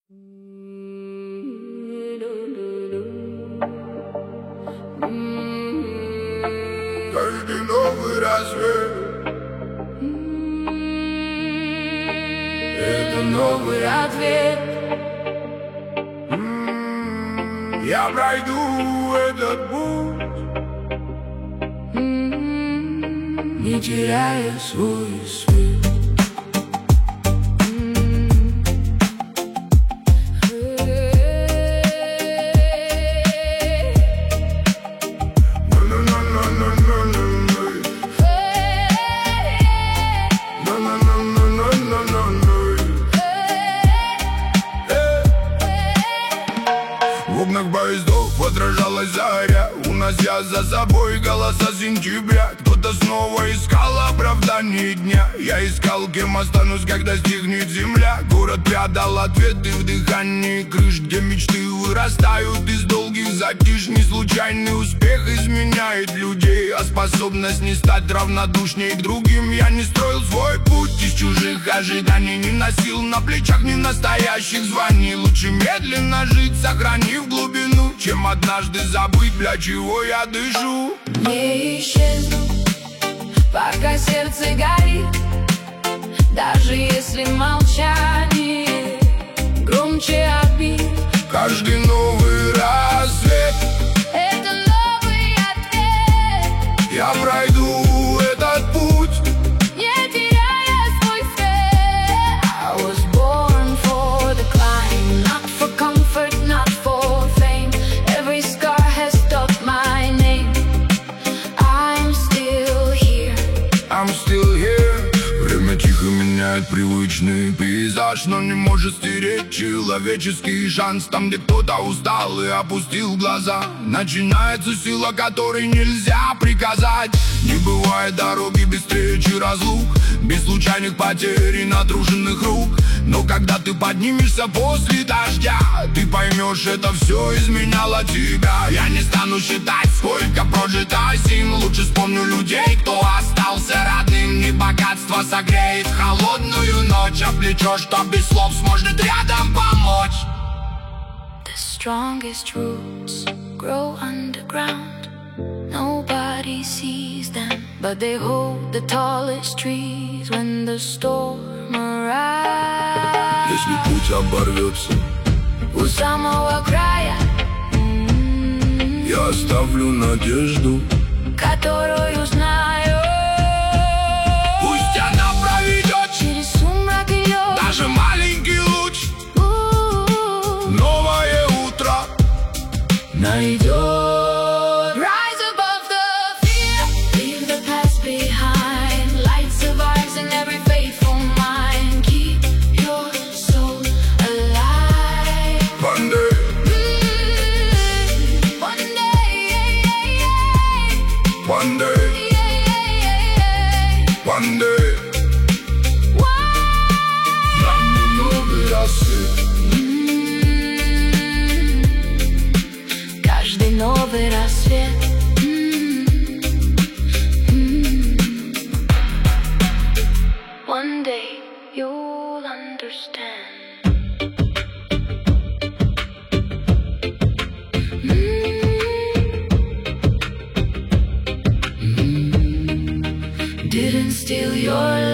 Каждый новый рассвет — это новый ответ. Я пройду этот путь, не теряя свой свет. В окнах поездов отражалась заря, унося за собой голоса сентября. Кто-то снова искал оправдание дня. Я искал, кем останусь, когда стихнет земля. Город прятал ответы в дыхании крыш, где мечты вырастают из долгих затишь. Не случайный успех изменяет людей, а способность не стать равнодушней к другим. Я не строил свой путь из чужих ожиданий, не носил на плечах ни настоящих званий. Лучше медленно жить, сохранив глубину, чем однажды забыть, для чего я дышу. Не исчезну, пока сердце горит, даже если молчание громче обид. Каждый новый рассвет — это новый ответ. Я пройду этот путь, Не теряя свой свет. I was born for the climb, not for comfort, not for fame. Every scar has stuck my name. I'm still here. I'm still here. Время тихо меняет привычный пейзаж, но не может стереть человеческий шанс. Там, где кто-то устал и опустил глаза, начинается сила, которой нельзя приказать. Не бывает дороги без встречи и разлук, без случайных потерь и натруженных рук. Но когда ты поднимешься после дождя, ты поймешь, это все изменяло тебя. Я не стану считать, сколько прожито зим. Лучше вспомню людей, кто остался родным. Не богатство согреет холодную ночь, а плечо, что без слов сможет рядом помочь. The strongest roots grow underground. Nobody sees them, but they hold the tallest trees when the storm arrives. Если путь оборвется, У самого края, я оставлю надежду, которую знаю. пусть она проведет Через сумрак и лед. даже маленький луч. Новое утро найдет. Rise above the fear, leave the past behind. Light survives in every faithful mind. Keep your soul alive. One day, One day, one day, one day. Самый новый рассвет. Каждый новый рассвет. One day you'll understand. Didn't steal your